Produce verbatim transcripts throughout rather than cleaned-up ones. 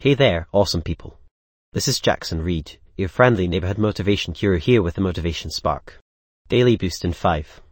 Hey there, awesome people. This is Jackson Reed, your friendly neighborhood motivation hero here with the Motivation Spark. Daily boost in five.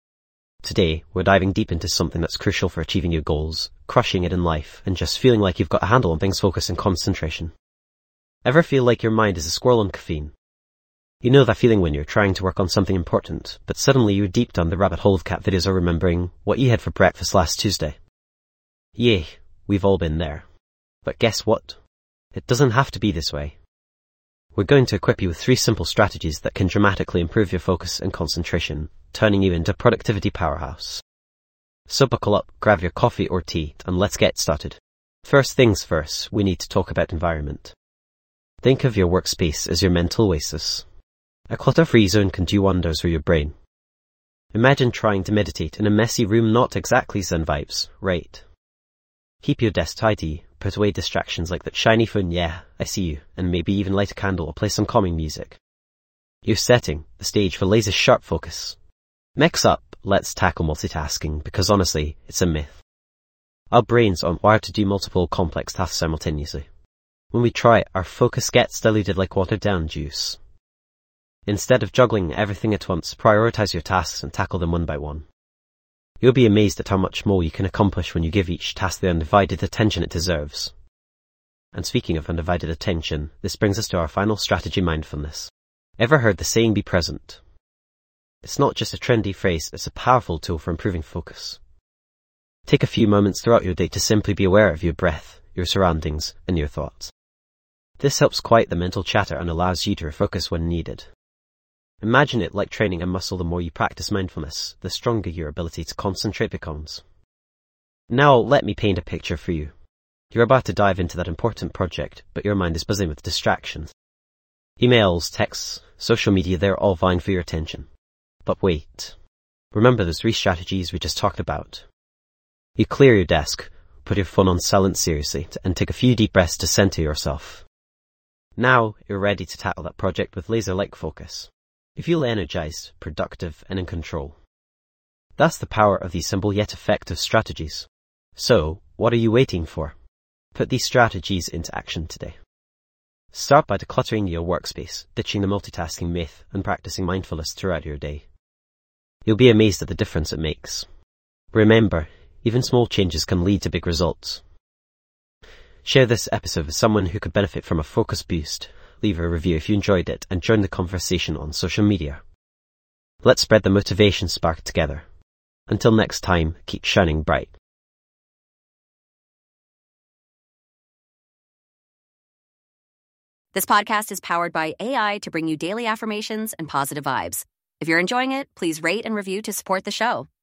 Today, we're diving deep into something that's crucial for achieving your goals, crushing it in life, and just feeling like you've got a handle on things, focus and concentration. Ever feel like your mind is a squirrel on caffeine? You know that feeling when you're trying to work on something important, but suddenly you're deep down the rabbit hole of cat videos or remembering what you had for breakfast last Tuesday. Yay, we've all been there. But guess what? It doesn't have to be this way. We're going to equip you with three simple strategies that can dramatically improve your focus and concentration, turning you into a productivity powerhouse. So buckle up, grab your coffee or tea, and let's get started. First things first, we need to talk about environment. Think of your workspace as your mental oasis. A clutter-free zone can do wonders for your brain. Imagine trying to meditate in a messy room, not exactly Zen vibes, right? Keep your desk tidy, put away distractions like that shiny phone, yeah, I see you, and maybe even light a candle or play some calming music. You're setting the stage for laser-sharp focus. Next up, let's tackle multitasking, because honestly, it's a myth. Our brains aren't wired to do multiple complex tasks simultaneously. When we try it, our focus gets diluted like watered-down juice. Instead of juggling everything at once, prioritize your tasks and tackle them one by one. You'll be amazed at how much more you can accomplish when you give each task the undivided attention it deserves. And speaking of undivided attention, this brings us to our final strategy, mindfulness. Ever heard the saying, be present? It's not just a trendy phrase, it's a powerful tool for improving focus. Take a few moments throughout your day to simply be aware of your breath, your surroundings, and your thoughts. This helps quiet the mental chatter and allows you to refocus when needed. Imagine it like training a muscle. The more you practice mindfulness, the stronger your ability to concentrate becomes. Now let me paint a picture for you. You're about to dive into that important project, but your mind is buzzing with distractions. Emails, texts, social media, they're all vying for your attention. But wait. Remember those three strategies we just talked about. You clear your desk, put your phone on silent seriously, and take a few deep breaths to center yourself. Now you're ready to tackle that project with laser-like focus. You feel energized, productive, and in control. That's the power of these simple yet effective strategies. So, what are you waiting for? Put these strategies into action today. Start by decluttering your workspace, ditching the multitasking myth, and practicing mindfulness throughout your day. You'll be amazed at the difference it makes. Remember, even small changes can lead to big results. Share this episode with someone who could benefit from a focus boost. Leave a review if you enjoyed it, and join the conversation on social media. Let's spread the motivation spark together. Until next time, keep shining bright. This podcast is powered by A I to bring you daily affirmations and positive vibes. If you're enjoying it, please rate and review to support the show.